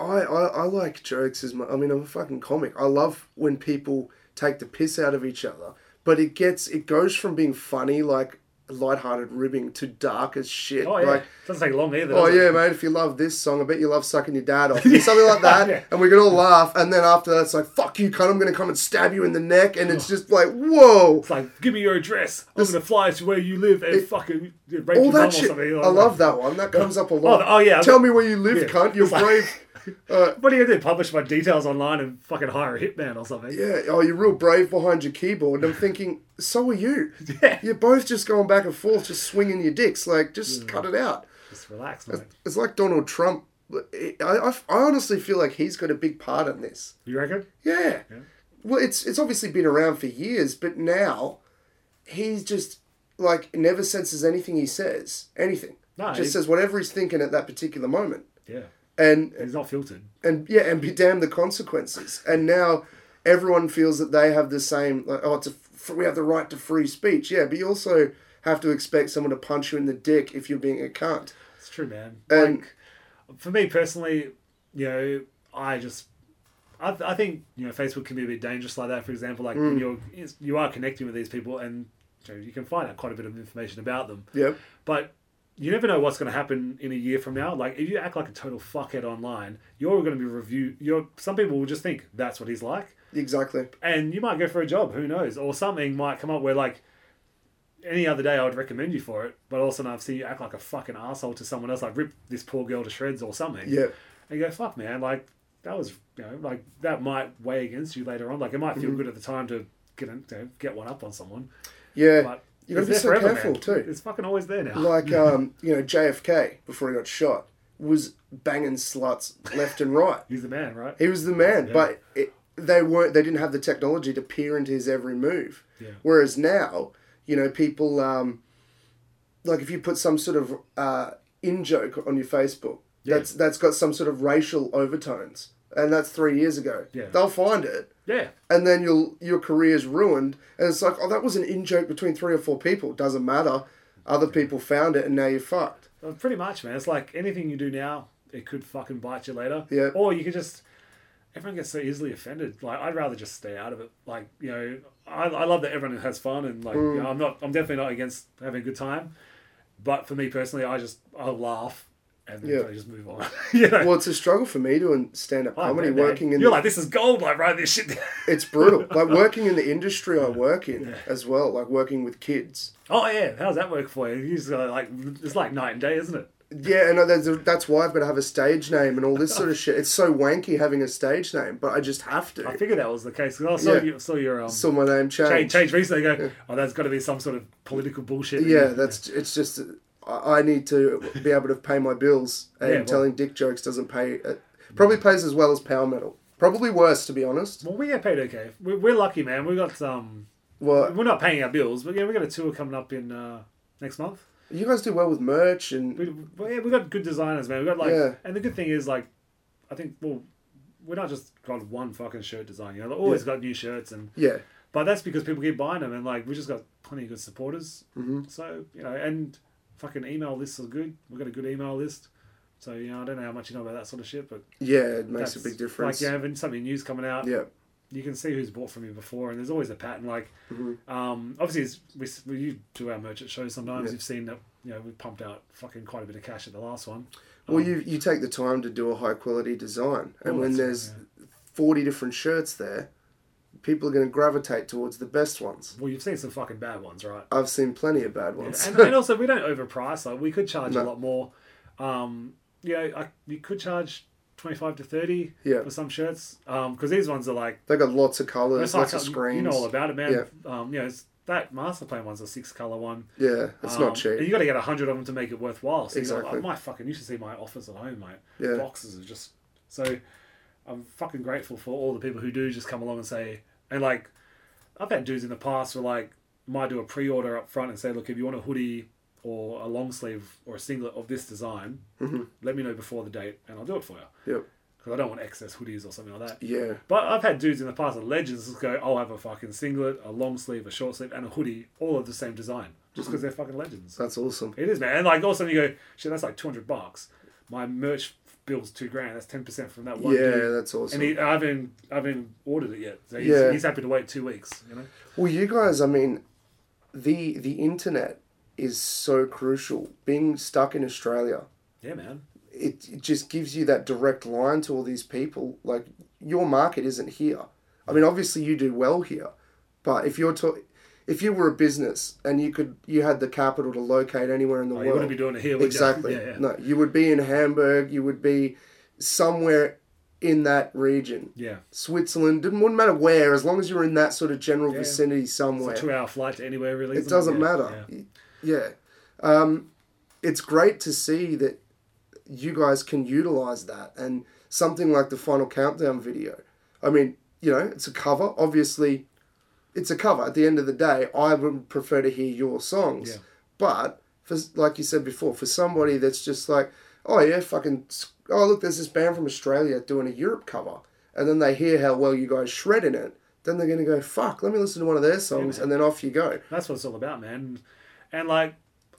I like jokes as much. I mean, I'm a fucking comic. I love when people take the piss out of each other. But it goes from being funny, like lighthearted ribbing, to dark as shit. Oh, yeah. Like, doesn't take long either. Oh, yeah, mate, if you love this song, I bet you love sucking your dad off. Something like that. Yeah. And we can all laugh. And then after that, it's like, fuck you, cunt, I'm going to come and stab you in the neck. And it's just like, whoa. It's like, give me your address. I'm going to fly to where you live and fucking rape all your that mum shit. or something. I love that one. That comes up a lot. Oh, yeah. Tell me where you live, cunt. You're brave. What do you do? Publish my details online and fucking hire a hitman or something? Yeah, oh, you're real brave behind your keyboard. And I'm thinking, so are you. Yeah. You're both just going back and forth, just swinging your dicks. Like, just cut it out. Just relax, mate. It's like Donald Trump. I honestly feel like he's got a big part in this. You reckon? Yeah. Well, it's obviously been around for years, but now he's just, like, never censors anything he says. Anything. No, just says whatever he's thinking at that particular moment. Yeah. And He's not filtered. and be damned the consequences. And now everyone feels that they have the same, like, we have the right to free speech. Yeah, but you also have to expect someone to punch you in the dick if you're being a cunt. It's true, man. And like, for me personally, I think Facebook can be a bit dangerous like that. For example, like when you are connecting with these people, and you can find out quite a bit of information about them. Yep. But you never know what's going to happen in a year from now. Like, if you act like a total fuckhead online, you're going to be reviewed. Some people will just think that's what he's like. Exactly. And you might go for a job, who knows? Or something might come up where, like, any other day I would recommend you for it, but also I've seen you act like a fucking asshole to someone else, like rip this poor girl to shreds or something. Yeah. And you go, fuck, man, like, that was, like, that might weigh against you later on. Like, it might feel good at the time to get one up on someone. Yeah. But you got to be it's so there forever, careful, man. too. It's fucking always there now. Like, JFK, before he got shot, was banging sluts left and right. He's the man, right? He was the man, Yeah. but they didn't have the technology to peer into his every move. Yeah. Whereas now, people, like if you put some sort of in-joke on your Facebook, that's got some sort of racial overtones, and that's 3 years ago. Yeah. They'll find it. Yeah. And then your career's ruined, and it's like, oh, that was an in-joke between 3 or 4 people. Doesn't matter. Other people found it, and now you're fucked. Well, pretty much, man. It's like anything you do now, it could fucking bite you later. Yeah. Or you could just... Everyone gets so easily offended. Like, I'd rather just stay out of it. Like, I love that everyone has fun, and like, I'm definitely not against having a good time. But for me personally, I'll laugh and then I just move on. Well, it's a struggle for me doing stand-up comedy, working in... You're like, this is gold, like, write this shit down. It's brutal. Like, working in the industry I work in as well, like working with kids. Oh, yeah. How's that work for you? You just like, it's like night and day, isn't it? Yeah, and that's why I've got to have a stage name and all this sort of shit. It's so wanky having a stage name, but I just have to. I figured that was the case. Because I saw your... saw my name change. Change recently. Go, that's got to be some sort of political bullshit. Yeah, it's just... I need to be able to pay my bills, and telling dick jokes doesn't pay... probably pays as well as power metal. Probably worse, to be honest. Well, we get paid okay. We're lucky, man. We got... we're not paying our bills, but yeah, we got a tour coming up in next month. You guys do well with merch, and... We got good designers, man. We got and the good thing is, like, I think, we're not just got one fucking shirt design, They've always got new shirts, and... Yeah. But that's because people keep buying them, and, like, we just got plenty of good supporters. Mm-hmm. So, and... Fucking email lists are good. We've got a good email list. So, I don't know how much you know about that sort of shit, but... Yeah, it makes a big difference. Like, having something news coming out. Yeah. You can see who's bought from you before, and there's always a pattern. Like, obviously, we do our merch at shows sometimes. You've seen that, we pumped out fucking quite a bit of cash at the last one. Well, you take the time to do a high-quality design, and when there's 40 different shirts there, people are going to gravitate towards the best ones. Well, you've seen some fucking bad ones, right? I've seen plenty of bad ones. Yeah. And also, we don't overprice. Like, we could charge a lot more. You could charge 25 to 30 for some shirts. Because these ones are like... They got lots of colours, lots of screens. You know all about it, man. Yeah. It's that Masterplane one's a 6-colour one. Yeah, it's not cheap. And you got to get 100 of them to make it worthwhile. So exactly. You should see my office at home, mate. Yeah. Boxes are just... So, I'm fucking grateful for all the people who do just come along and say... And, like, I've had dudes in the past who, like, might do a pre-order up front and say, look, if you want a hoodie or a long sleeve or a singlet of this design, let me know before the date and I'll do it for you. Yep. Because I don't want excess hoodies or something like that. Yeah. But I've had dudes in the past, legends, go, I'll have a fucking singlet, a long sleeve, a short sleeve, and a hoodie, all of the same design. Just because they're fucking legends. That's awesome. It is, man. And, like, all of a sudden you go, shit, that's like $200. My merch bill's $2,000. That's 10% from that one. Yeah, dude. that's awesome. And I haven't ordered it yet. So he's happy to wait 2 weeks. Well, you guys, I mean, the internet is so crucial. Being stuck in Australia. Yeah, man. It just gives you that direct line to all these people. Like, your market isn't here. I mean, obviously you do well here, but if you were a business and you had the capital to locate anywhere in the world, you wouldn't be doing it here, would exactly. you? Yeah. No, you would be in Hamburg. You would be, somewhere in that region. Yeah. Switzerland, it wouldn't matter where, as long as you're in that sort of general vicinity somewhere. It's a 2-hour flight to anywhere, really. It doesn't matter. Yeah. It's great to see that you guys can utilize that, and something like the Final Countdown video. I mean, you know, it's a cover. Obviously, it's a cover. At the end of the day, I would prefer to hear your songs. Yeah. But, for, like you said before, for somebody that's just like, oh yeah, oh look, there's this band from Australia doing a Europe cover, and then they hear how well you guys shred in it, then they're going to go, fuck, let me listen to one of their songs, and then off you go. That's what it's all about, man. And like,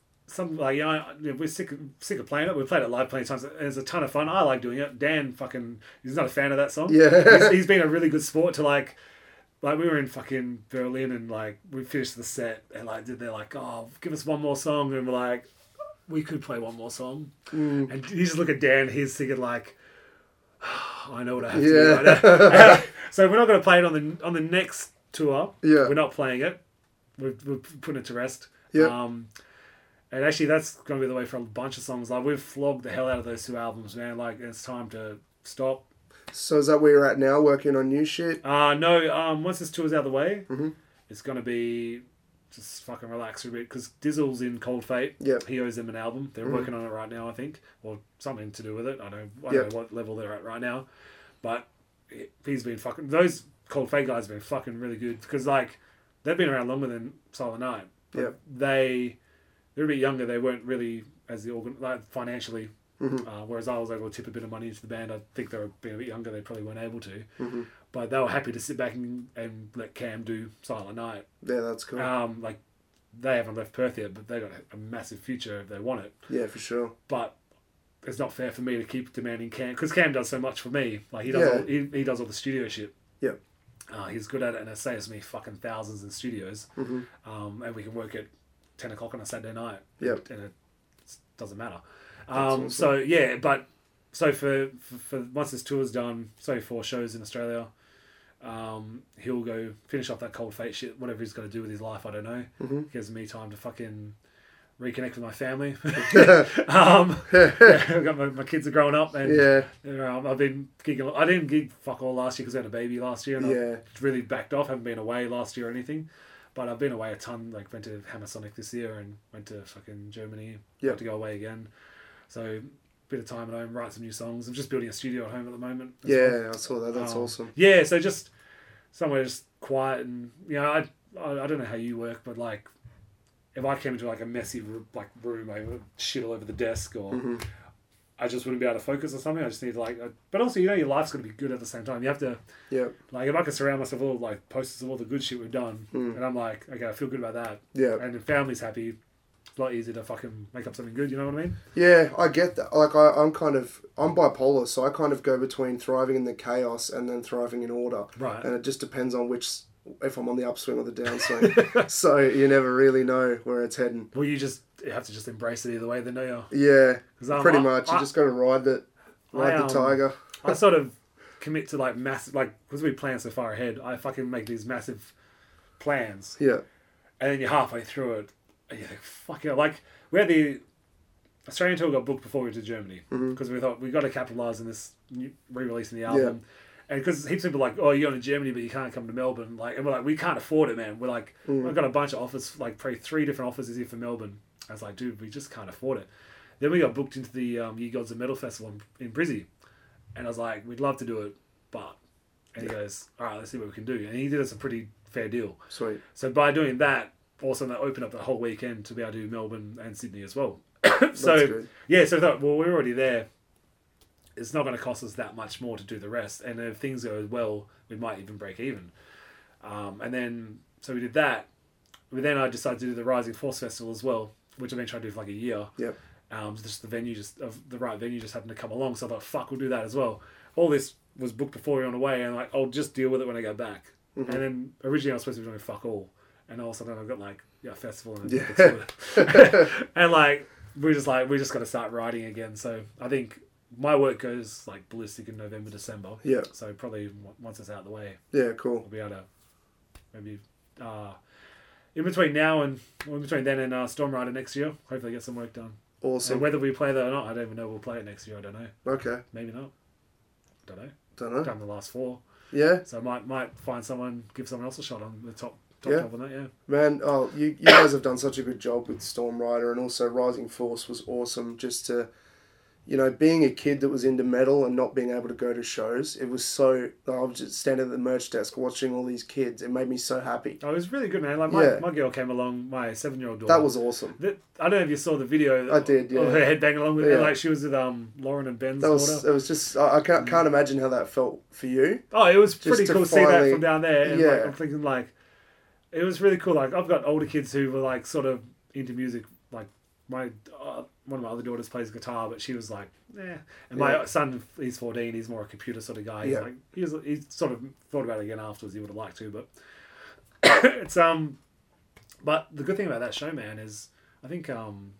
we're sick of playing it. We've played it live plenty of times. It's a ton of fun. I like doing it. Dan he's not a fan of that song. Yeah. He's been a really good sport to like we were in fucking Berlin and like we finished the set and like they're like, oh, give us one more song, and we're like, we could play one more song. And you just look at Dan, he's thinking like, oh, I know what I have to do right now. So we're not going to play it on the next tour. Yeah. We're not playing it. We're putting it to rest. Yeah. And actually, that's going to be the way for a bunch of songs. Like, we've flogged the hell out of those 2 albums, man. Like, it's time to stop. So is that where you're at now, working on new shit? No, once this tour's out of the way, it's going to be just fucking relax for a bit. Because Dizzle's in Cold Fate. Yep. He owes them an album. They're working on it right now, I think. Or something to do with it. I don't know what level they're at right now. But he's been fucking... Those Cold Fate guys have been fucking really good. Because, like, they've been around longer than Silent Night. Yep. They're a bit younger. They weren't really as financially, whereas I was able to tip a bit of money into the band. I think they were being a bit younger. They probably weren't able to, but they were happy to sit back and let Cam do Silent Night. Yeah, that's cool. Like they haven't left Perth yet, but they got a massive future if they want it. Yeah, for sure. But it's not fair for me to keep demanding Cam because Cam does so much for me. Like he does, he does all the studio shit. Yeah. He's good at it, and it saves me fucking thousands in studios. And we can work at 10 o'clock on a Saturday night. Yep. And it doesn't matter. Awesome. So yeah, but so for once this tour's done, 4 shows in Australia, he'll go finish off that Cold Fate shit, whatever he's got to do with his life, I don't know. Gives me time to fucking reconnect with my family. I've got my kids are growing up, and I've been gigging. I didn't gig fuck all last year because I had a baby last year, and I really backed off. Haven't been away last year or anything. But I've been away a ton, like went to Hammersonic this year and went to fucking Germany. Got to go away again. So, bit of time at home, write some new songs. I'm just building a studio at home at the moment. I saw that. That's awesome. Yeah, so just somewhere just quiet and, you know, I don't know how you work, but like, if I came into like a messy like room, I would shit all over the desk or... I just wouldn't be able to focus on something. I just need to like... But also, you know, your life's got to be good at the same time. You have to... Yeah. Like, if I can surround myself with all like posters of all the good shit we've done, and I'm like, okay, I feel good about that. Yeah. And if family's happy, it's a lot easier to fucking make up something good, you know what I mean? Yeah, I get that. Like, I'm bipolar, so I kind of go between thriving in the chaos and then thriving in order. Right. And it just depends on if I'm on the upswing or the downswing. So you never really know where it's heading. Well, you have to just embrace it either way, then, don't you? Yeah, pretty much. You just got to ride the tiger. I sort of commit to like massive, like, because we plan so far ahead, I fucking make these massive plans. Yeah. And then you're halfway through it, and you're like, fuck it. Like, we had the Australian tour got booked before we went to Germany, because we thought we got to capitalise on this re-releasing the album. And because heaps of people are like, oh, you're going to Germany, but you can't come to Melbourne. Like, and we're like, we can't afford it, man. We're like, I've got a bunch of offers, like probably 3 different offers here for Melbourne. I was like, dude, we just can't afford it. Then we got booked into the Ye Gods of Metal Festival in Brizzy. And I was like, we'd love to do it, but... And he goes, all right, let's see what we can do. And he did us a pretty fair deal. Sweet. So by doing that, also that opened up the whole weekend to be able to do Melbourne and Sydney as well. So good. Yeah, so I thought, well, we're already there. It's not going to cost us that much more to do the rest. And if things go well, we might even break even. And then, so we did that. But then I decided to do the Rising Force Festival as well, which I've been trying to do for like a year. Yep. Just the right venue just happened to come along. So I thought, fuck, we'll do that as well. All this was booked before we were on the way, and like, I'll just deal with it when I go back. And then originally I was supposed to be doing fuck all. And all of a sudden I've got like, a festival and and like, we just got to start writing again. So I think my work goes like ballistic in November, December. Yeah. So probably once it's out of the way. Yeah, cool. We'll be able to maybe in between then and Storm Rider next year, hopefully get some work done. Awesome. And whether we play that or not, I don't even know. We'll play it next year. I don't know. Okay. Maybe not. Don't know. Done the last 4. Yeah. So I might find someone, give someone else a shot on the top Yeah. job on that, yeah. Man, you guys have done such a good job with Storm Rider, and also Rising Force was awesome. Just to, being a kid that was into metal and not being able to go to shows, it was so. I was just standing at the merch desk watching all these kids. It made me so happy. Oh, it was really good, man. Like my girl came along, my 7-year-old daughter. That was awesome. I don't know if you saw the video. I did, yeah. Of her head banging along with Yeah. it. Like she was with Lauren and Ben's It daughter. was just. I can't imagine how that felt for you. Oh, it was Just pretty to cool to see that finally- from down there. And Yeah. like, I'm thinking like, it was really cool. Like I've got older kids who were like sort of into music. Like my one of my other daughters plays guitar, but she was like, eh. And my son, he's 14. He's more a computer sort of guy. He's Yeah. like, he sort of thought about it again afterwards. He would have liked to, but it's But the good thing about that show, man, is I think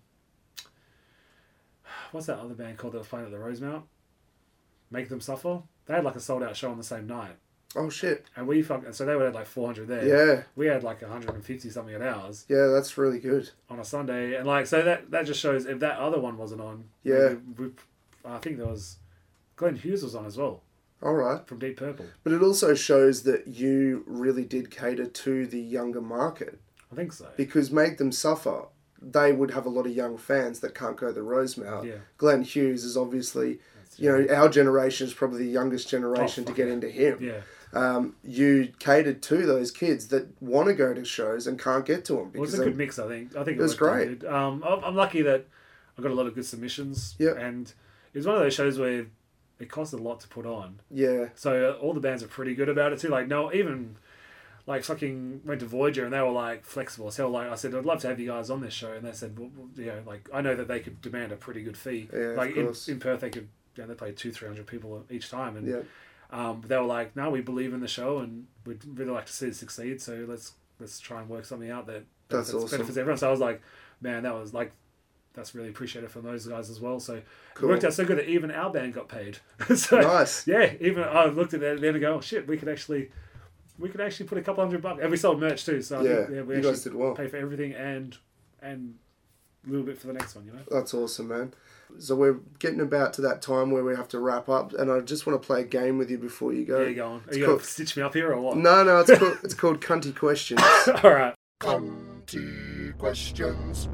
what's that other band called that was playing at the Rosemount? Make Them Suffer. They had like a sold out show on the same night. Oh shit! And so they would have like 400 there. Yeah, We had like 150 something at ours yeah, that's really good. on a Sunday, and like so that just shows if that other one wasn't on. Yeah. I think there was Glenn Hughes was on as well All right, from Deep Purple. but it also shows that you really did cater to the younger market, I think so. because Make Them Suffer, they would have a lot of young fans that can't go to the Rosemount. Yeah. Glenn Hughes is obviously, our generation is probably the youngest generation to fuck get yeah. into him. Yeah. You catered to those kids that want to go to shows and can't get to them. Well, it's Because a good mix, I think. I think It was worked out great. good. I'm lucky that I got a lot of good submissions. Yeah. And it was one of those shows where it cost a lot to put on. yeah, So all the bands are pretty good about it too. Like no, even like fucking went to Voyager and they were like flexible. So like I said, I'd love to have you guys on this show, and they said, well, like I know that they could demand a pretty good fee. Yeah, of like course. in Perth, they could. They played 200-300 people each time, and yeah. they were like, no, we believe in the show and we'd really like to see it succeed. So let's try and work something out that That's awesome. benefits everyone. So I was like, man, that's really appreciated from those guys as well. So Cool. it worked out so good that even our band got paid. So, Nice. Yeah, even I looked at it then and go, oh, shit, we could actually put a couple $100, and we sold merch too. So I think, we you actually guys did well. pay for everything and a little bit for the next one. That's awesome, man. So we're getting about to that time where we have to wrap up, and I just want to play a game with you before you go. There you go. Are It's you going called- to stitch me up here or what? No, it's called Cunty Questions. All right. Cunty Questions.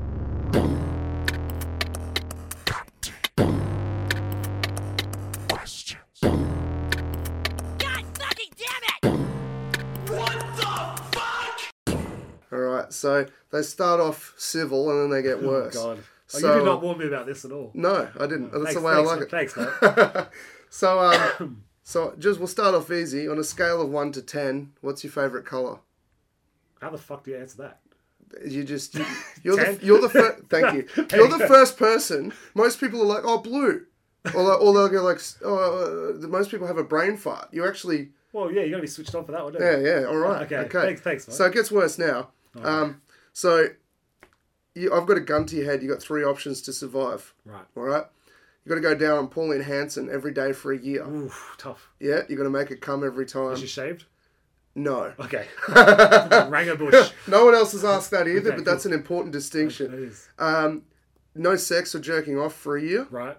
All right, so they start off civil and then they get worse. Oh, God. So- you did not warn me about this at all. No, I didn't. That's Thanks, the way I like it. Thanks, mate. So just we'll start off easy. On a scale of 1 to 10, what's your favourite colour? How the fuck do you answer that? You're 10? the first. Thank you. You're the first person. Most people are like, oh, blue, or they'll go like, most people have a brain fart. You actually, Well, yeah, you got to be switched on for that one, don't you? yeah. All right. Okay. Thanks, mate. So it gets worse now. So I've got a gun to your head. You got 3 options to survive. Right. All right. You got to go down on Pauline Hanson every day for a year. Oof, tough. Yeah. You got to make it come every time. Is she shaved? No. Okay. Ranger Bush. No one else has asked that either, Okay, but that's an important It distinction. is. No sex or jerking off for a year. Right.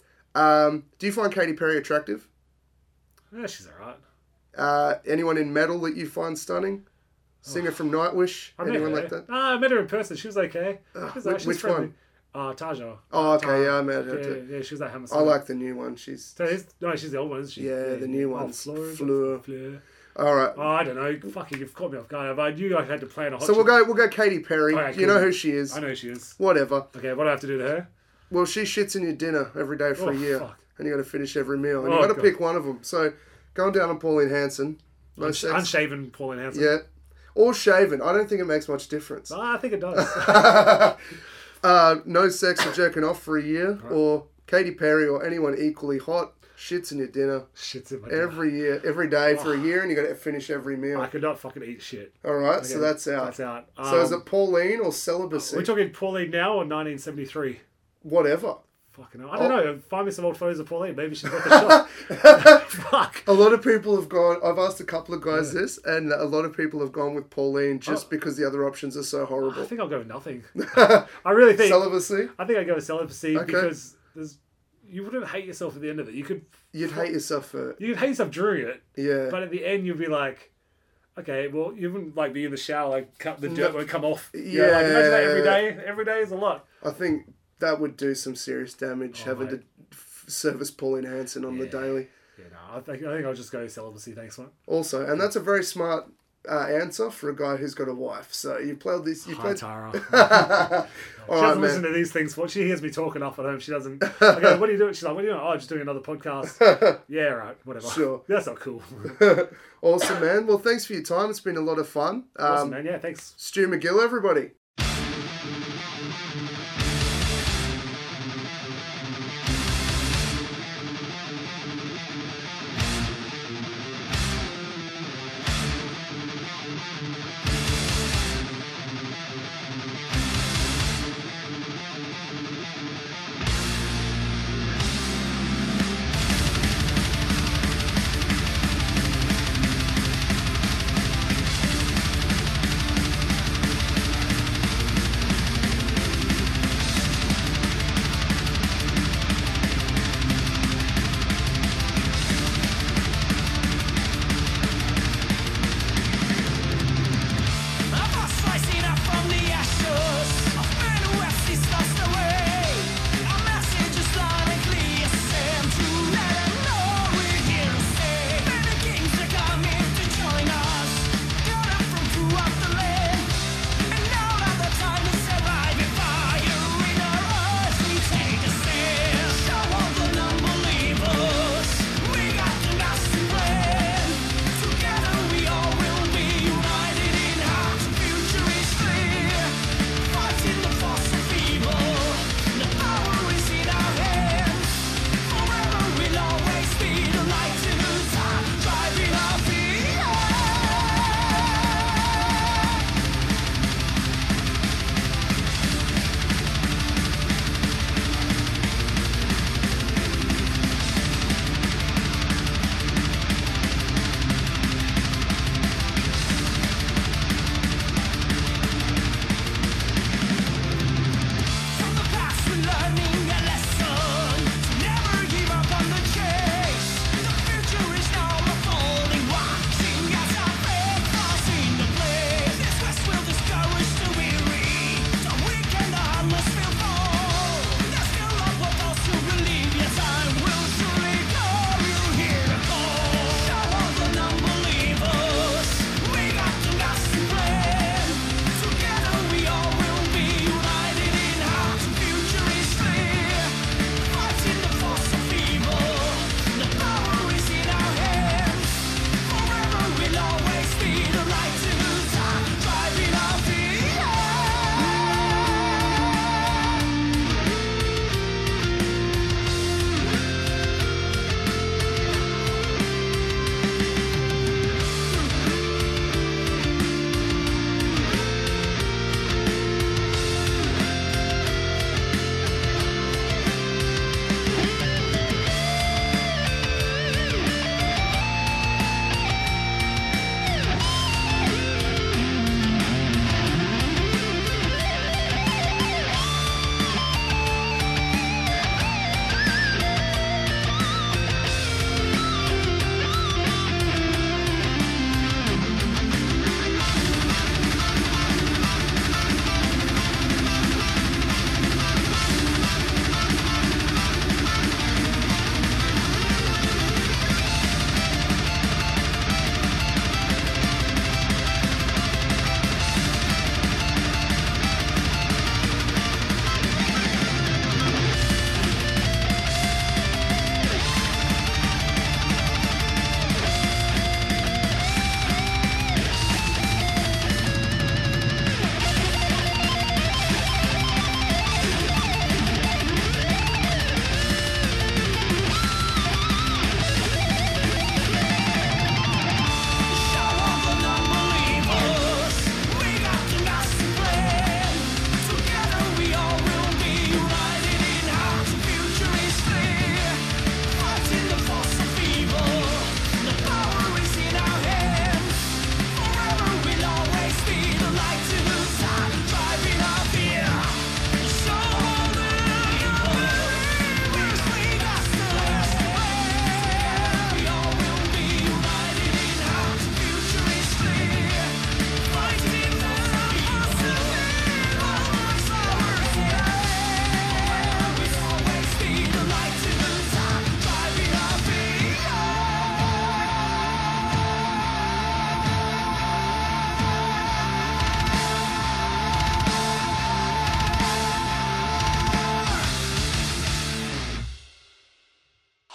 Do you find Katy Perry attractive? Yeah, she's alright. Anyone in metal that you find stunning? Singer from Nightwish? I met Anyone her. like that? No, I met her in person. She was okay. She's which friendly. one? Taja. Oh, okay, yeah, I met her Yeah, too. yeah, she was at Hammersmith. I like the new one. She's She's the old one, isn't she? Yeah, the new one's Fleur. Fleur. all right. Oh, I don't know. Fucking, you've caught me off guard. If I knew I had to plan a hot So we'll chick- go Katy Perry. Okay, You know cool. who she is. I know who she is. Whatever. Okay, what do I have to do to her? Well, she shits in your dinner every day for Oh, a year, fuck. and you got to finish every meal, and Oh, you got to God. pick one of them. So going down on Pauline Hanson. No sex. Unshaven Pauline Hanson. Yeah. Or shaven. I don't think it makes much difference. I think it does. No sex or jerking off for a year, or Katy Perry or anyone equally hot shits in your dinner Shit's in my dinner. every day for a year, and you got to finish every meal. I could not fucking eat shit. All right, Okay, so that's out. That's out. So is it Pauline or celibacy? We're talking Pauline now or 1973? Whatever. Fucking hell. I don't know. Find me some old photos of Pauline. Maybe she's got the shot. Fuck. A lot of people have gone. I've asked a couple of guys this, and a lot of people have gone with Pauline just because the other options are so I horrible. think I'll go with nothing. I really think. Celibacy. I think I'd go with celibacy Okay. because there's. you wouldn't hate yourself at the end of it. You'd hate yourself for... You'd hate yourself during it. Yeah. But at the end, you'd be like, okay, well, you wouldn't like be in the shower, like the dirt would come off. Yeah. Like, imagine that every day. Every day is a lot. I think that would do some serious damage, having to service Pauline Hanson on the daily. Yeah, no, I think I'll just go celibacy. Thanks, mate. Also, and that's a very smart answer for a guy who's got a wife. So you played this. Hi, Tara. She All doesn't right, listen man. to these things. She hears me talking off at home. She doesn't. I go, what are you doing? She's like, what are you doing? Oh, just doing another podcast. Yeah, right. Whatever. Sure. That's not cool. Awesome, man. Well, thanks for your time. It's been a lot of fun. Awesome, man. Yeah, thanks. Stu McGill, everybody.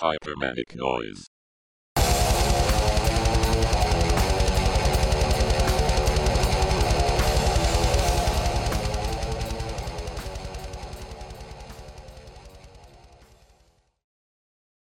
Hypermanic noise.